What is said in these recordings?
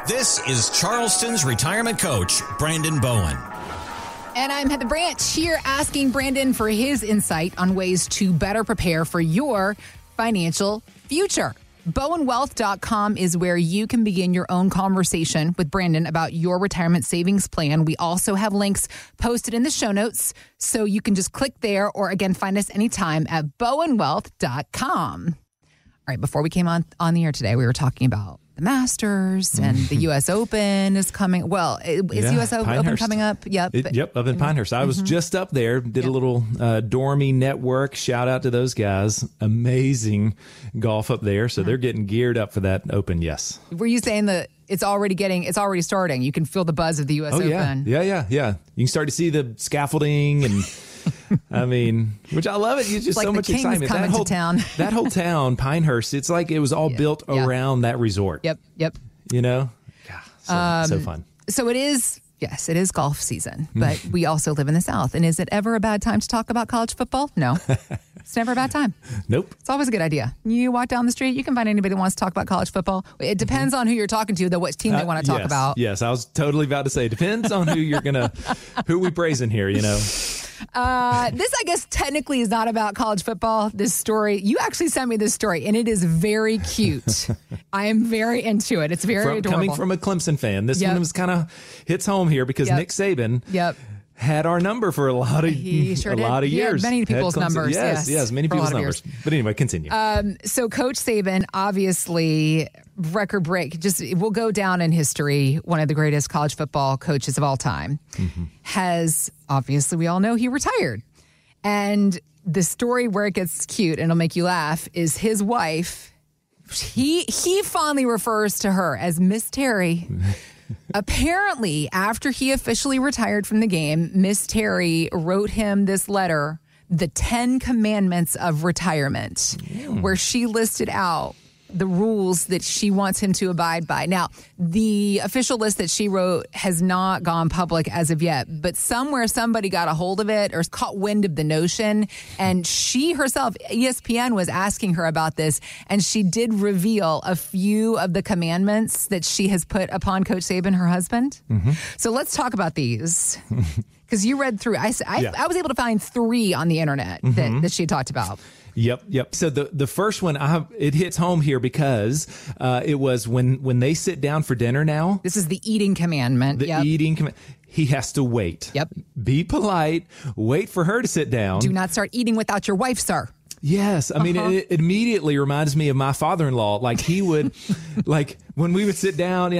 This is Charleston's retirement coach, Brandon Bowen. And I'm Heather Branch here asking Brandon for his insight on ways to better prepare for your financial future. BowenWealth.com is where you can begin your own conversation with Brandon about your retirement savings plan. We also have links posted in the show notes, so you can just click there or, again, find us anytime at BowenWealth.com. All right, before we came on the air today, we were talking about the Masters and the U.S. Open is coming. Well, is the U.S. Open coming up? Yep. Up in Pinehurst. I was just up there, did a little Dormy network. Shout out to those guys. Amazing golf up there. So they're getting geared up for that Open, yes. Were you saying that it's already starting? You can feel the buzz of the U.S. Open. Yeah. You can start to see the scaffolding and... I mean, which I love it. It's just like so much excitement. That whole town, Pinehurst, it's like it was all built around that resort. Yep. You know? Yeah, so fun. So it is, yes, it is golf season, but we also live in the South. And is it ever a bad time to talk about college football? No. It's never a bad time. Nope. It's always a good idea. You walk down the street, you can find anybody who wants to talk about college football. It depends on who you're talking to, though, what team they want to talk about. Yes, I was totally about to say, depends on who we praising here, you know? This, I guess, technically is not about college football. This story, you actually sent me this story, and it is very cute. I am very into it. It's very adorable. Coming from a Clemson fan, this one was kind of hits home here because Nick Saban had our number for a lot of years. Many people's numbers. Yes, many people's numbers. But anyway, continue. So Coach Saban, obviously, record break, will go down in history, one of the greatest college football coaches of all time, has, obviously, we all know he retired. And the story where it gets cute, and it'll make you laugh, is his wife, he fondly refers to her as Miss Terry. Apparently, after he officially retired from the game, Miss Terry wrote him this letter, The 10 Commandments of Retirement, where she listed out the rules that she wants him to abide by. Now, the official list that she wrote has not gone public as of yet, but somewhere somebody got a hold of it or caught wind of the notion, and she herself, ESPN, was asking her about this, and she did reveal a few of the commandments that she has put upon Coach Saban, her husband. So let's talk about these. Because you read through, I was able to find 3 on the internet that she talked about. Yep. So the first one, it hits home here because it was when they sit down for dinner now. This is the eating commandment. Eating commandment. He has to wait. Yep. Be polite. Wait for her to sit down. Do not start eating without your wife, sir. Yes. I mean, it immediately reminds me of my father-in-law. Like he would, like when we would sit down,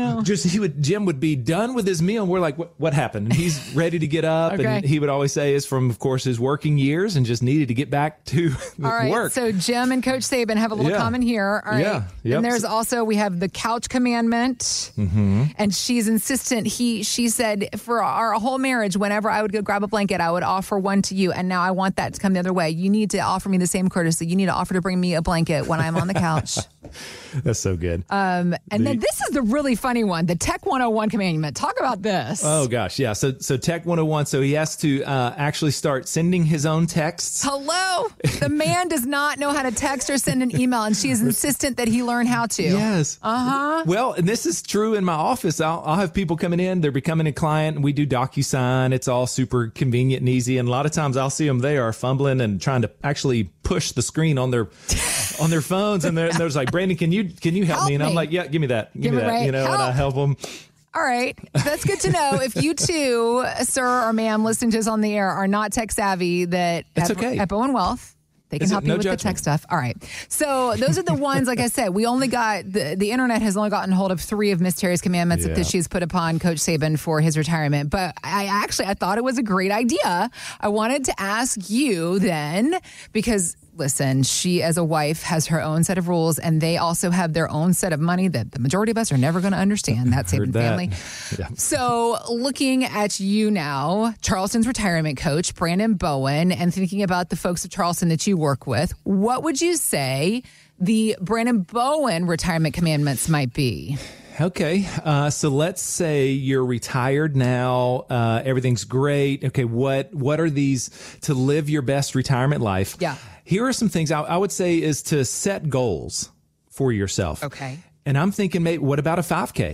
Jim would be done with his meal. And we're like, what happened? And he's ready to get up. Okay. And he would always say it's from, of course, his working years and just needed to get back to All right, work. So Jim and Coach Saban have a little common here. All right. Yeah. Yep. And there's also, we have the couch commandment. And she's insistent. She said for our whole marriage, whenever I would go grab a blanket, I would offer one to you. And now I want that to come the other way. You need to offer me the same courtesy. You need to offer to bring me a blanket when I'm on the couch. That's so good. And then this is the really funny one, the Tech 101 commandment. Talk about this. Oh, gosh. Yeah. So Tech 101. So he has to actually start sending his own texts. Hello. The man does not know how to text or send an email, and she is insistent that he learn how to. Yes. Well, and this is true in my office. I'll have people coming in. They're becoming a client, and we do DocuSign. It's all super convenient and easy. And a lot of times I'll see them. They are fumbling and trying to actually push the screen on their phones, and they're like, Brandon, can you help me? And I'm like, yeah, give me that, give me that, right. And I help them. All right, that's good to know. If you too, sir or ma'am, listening to us on the air, are not tech savvy, at Bowen Wealth, they can help you with the tech stuff. All right. So those are the ones, like I said, we only got, the internet has only gotten hold of 3 of Miss Terry's commandments that she's put upon Coach Saban for his retirement. But I thought it was a great idea. I wanted to ask you then, because listen, she as a wife has her own set of rules, and they also have their own set of money that the majority of us are never going to understand. That Saban family. Yeah. So looking at you now, Charleston's retirement coach, Brandon Bowen, and thinking about the folks at Charleston that you work with, what would you say the Brandon Bowen retirement commandments might be? Okay. So let's say you're retired now. Everything's great. Okay. What are these to live your best retirement life? Yeah. Here are some things I would say is to set goals for yourself. Okay. And I'm thinking, maybe, what about a 5K?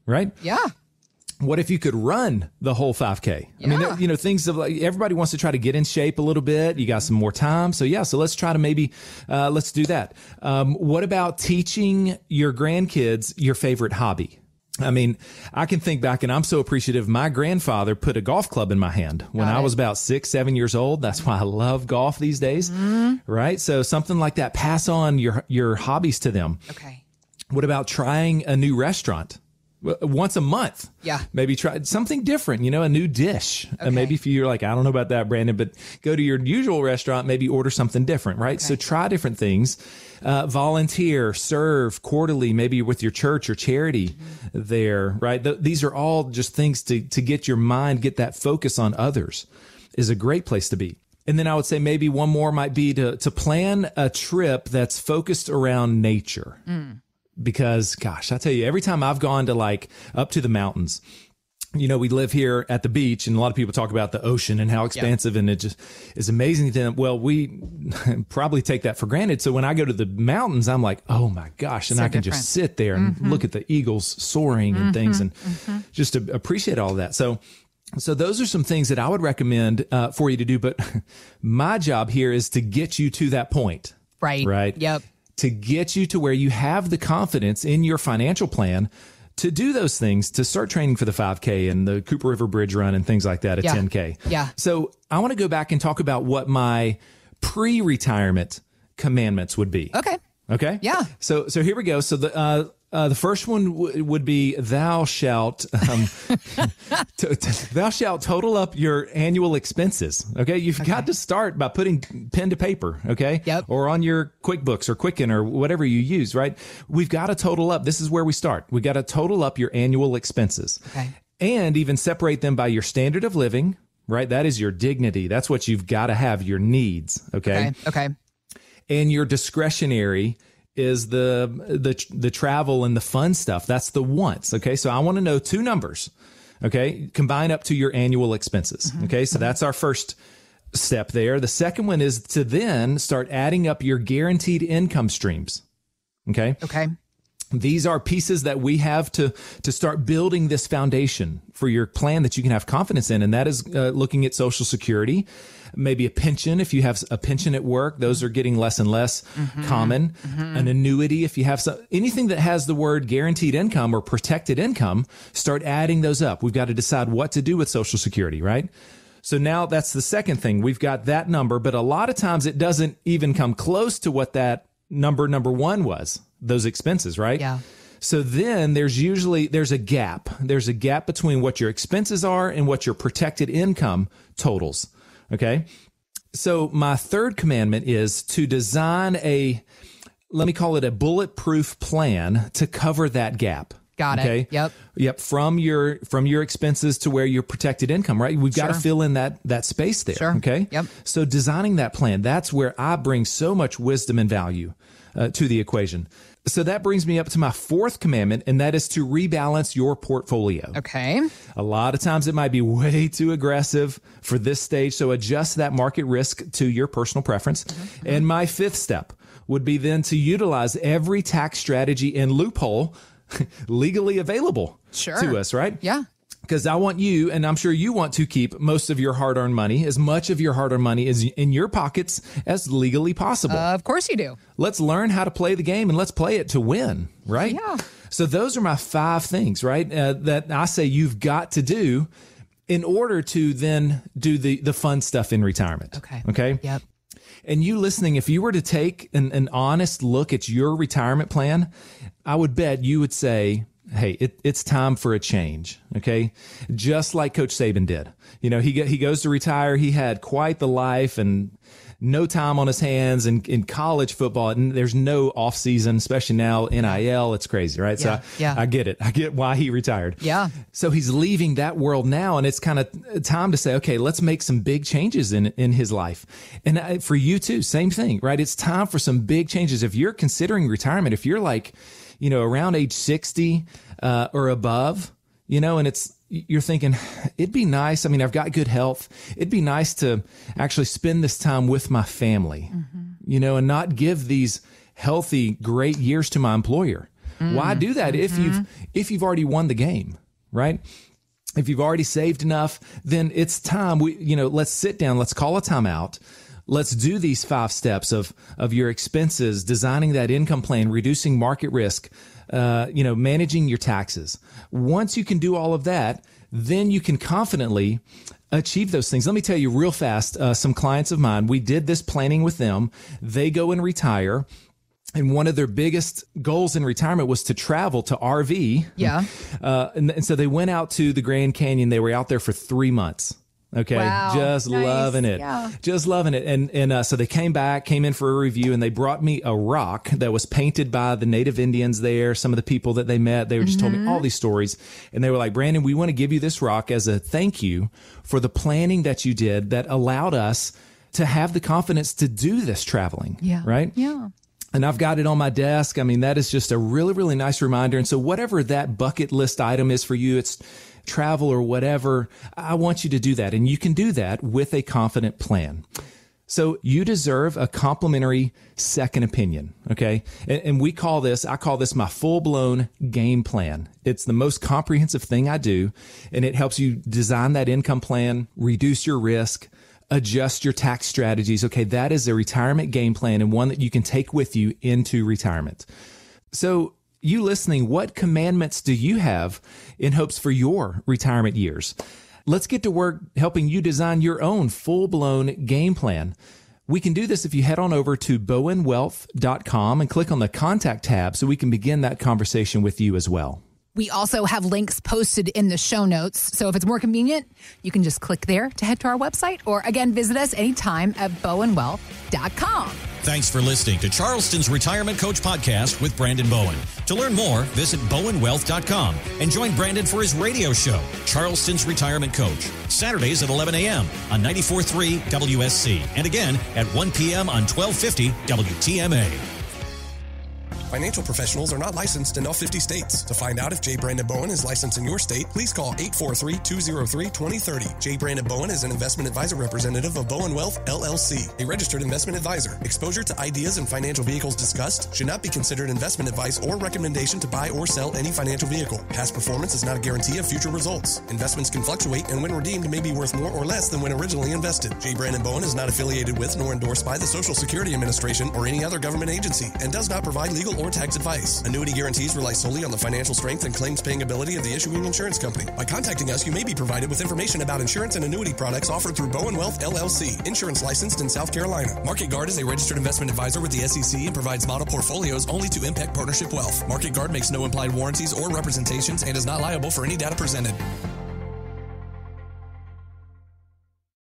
right? Yeah. What if you could run the whole 5K? Yeah. I mean, things of like everybody wants to try to get in shape a little bit. You got some more time. So let's try to maybe, let's do that. What about teaching your grandkids your favorite hobby? I mean, I can think back and I'm so appreciative. My grandfather put a golf club in my hand when I was about 6, 7 years old. That's why I love golf these days. Right. So something like that, pass on your hobbies to them. Okay. What about trying a new restaurant? Once a month. Yeah. Maybe try something different, a new dish. Okay. And maybe if you're like, I don't know about that, Brandon, but go to your usual restaurant, maybe order something different, right? Okay. So try different things. Volunteer, serve quarterly, maybe with your church or charity there, right? These are all just things to get your mind, get that focus on others is a great place to be. And then I would say maybe one more might be to plan a trip that's focused around nature. Because, gosh, I tell you, every time I've gone to like up to the mountains, we live here at the beach and a lot of people talk about the ocean and how expansive and it just is amazing to them. Well, we probably take that for granted. So when I go to the mountains, I'm like, oh my gosh. And I can just sit there and look at the eagles soaring and things and just to appreciate all of that. So those are some things that I would recommend for you to do. But my job here is to get you to that point. Right. Yep. To get you to where you have the confidence in your financial plan to do those things, to start training for the 5K and the Cooper River Bridge Run and things like that at 10K. Yeah. So I want to go back and talk about what my pre-retirement commandments would be. Okay. Yeah. So here we go. So the first one would be thou shalt total up your annual expenses. Okay. You've got to start by putting pen to paper. Okay. Yep. Or on your QuickBooks or Quicken or whatever you use, right? We've got to total up. This is where we start. We got to total up your annual expenses. Okay. And even separate them by your standard of living, right? That is your dignity. That's what you've got to have, your needs. Okay. And your discretionary is the travel and the fun stuff. That's the wants. Okay. So I want to know 2 numbers. Okay. Combine up to your annual expenses. Okay. So that's our first step there. The second one is to then start adding up your guaranteed income streams. Okay. These are pieces that we have to start building this foundation for your plan that you can have confidence in. And that is looking at Social Security, maybe a pension. If you have a pension at work, those are getting less and less common. An annuity, if you have anything that has the word guaranteed income or protected income, start adding those up. We've got to decide what to do with Social Security, right? So now that's the second thing. We've got that number, but a lot of times it doesn't even come close to what that number 1 was, those expenses, right? Yeah. So then there's a gap. There's a gap between what your expenses are and what your protected income totals. Okay. So my third commandment is to design let me call it a bulletproof plan to cover that gap. Got it. Okay. Yep. From your expenses to where your protected income, right? We've got to fill in that space there. Sure. Okay. Yep. So designing that plan, that's where I bring so much wisdom and value to the equation. So that brings me up to my fourth commandment, and that is to rebalance your portfolio. Okay. A lot of times it might be way too aggressive for this stage. So adjust that market risk to your personal preference. And my fifth step would be then to utilize every tax strategy and loophole legally available to us, right? Yeah. Because I want you, and I'm sure you want to keep most of your hard-earned money, as much of your hard-earned money is in your pockets as legally possible. Of course you do. Let's learn how to play the game and let's play it to win, right? Yeah. So those are my 5 things, right? That I say you've got to do in order to then do the fun stuff in retirement. Okay. Yep. And you listening, if you were to take an honest look at your retirement plan, I would bet you would say, hey, it's time for a change. Okay. Just like Coach Saban did. He goes to retire. He had quite the life and no time on his hands in college football. And there's no off season, especially now NIL. It's crazy, right? Yeah, So I get it. I get why he retired. Yeah. So he's leaving that world now. And it's kind of time to say, okay, let's make some big changes in his life. And for you too, same thing, right? It's time for some big changes. If you're considering retirement, if you're like, around age 60 or above, and you're thinking, it'd be nice. I mean, I've got good health. It'd be nice to actually spend this time with my family, and not give these healthy, great years to my employer. Why do that if you've already won the game, right? If you've already saved enough, then it's time. Let's sit down. Let's call a timeout. Let's do these 5 steps of your expenses, designing that income plan, reducing market risk, managing your taxes. Once you can do all of that, then you can confidently achieve those things. Let me tell you real fast, some clients of mine, we did this planning with them. They go and retire. And one of their biggest goals in retirement was to travel to RV. Yeah. And so they went out to the Grand Canyon. They were out there for 3 months. Okay. Wow. Just Nice. loving it. Yeah. Just loving it. And so they came in for a review, and they brought me a rock that was painted by the native Indians there. Some of the people that they met, they were just told me all these stories. And they were like, Brandon, we want to give you this rock as a thank you for the planning that you did that allowed us to have the confidence to do this traveling. Yeah. Right? Yeah. And I've got it on my desk. I mean, that is just a really, really nice reminder. And so whatever that bucket list item is for you, it's travel or whatever, I want you to do that. And you can do that with a confident plan. So you deserve a complimentary second opinion. Okay. And I call this my full-blown game plan. It's the most comprehensive thing I do. And it helps you design that income plan, reduce your risk, adjust your tax strategies. Okay. That is a retirement game plan, and one that you can take with you into retirement. So you listening, what commandments do you have in hopes for your retirement years? Let's get to work helping you design your own full-blown game plan. We can do this if you head on over to bowenwealth.com and click on the contact tab so we can begin that conversation with you as well. We also have links posted in the show notes. So if it's more convenient, you can just click there to head to our website, or again, visit us anytime at bowenwealth.com. Thanks for listening to Charleston's Retirement Coach Podcast with Brandon Bowen. To learn more, visit bowenwealth.com and join Brandon for his radio show, Charleston's Retirement Coach, Saturdays at 11 a.m. on 94.3 WSC, and again at 1 p.m. on 1250 WTMA. Financial professionals are not licensed in all 50 states. To find out if J. Brandon Bowen is licensed in your state, please call 843-203-2030. J. Brandon Bowen is an investment advisor representative of Bowen Wealth, LLC, a registered investment advisor. Exposure to ideas and financial vehicles discussed should not be considered investment advice or recommendation to buy or sell any financial vehicle. Past performance is not a guarantee of future results. Investments can fluctuate, and when redeemed may be worth more or less than when originally invested. J. Brandon Bowen is not affiliated with nor endorsed by the Social Security Administration or any other government agency, and does not provide legal or tax advice. Annuity guarantees rely solely on the financial strength and claims paying ability of the issuing insurance company. By contacting us, you may be provided with information about insurance and annuity products offered through Bowen Wealth, LLC, insurance licensed in South Carolina. Market Guard is a registered investment advisor with the SEC and provides model portfolios only to Impact Partnership Wealth. Market Guard makes no implied warranties or representations and is not liable for any data presented.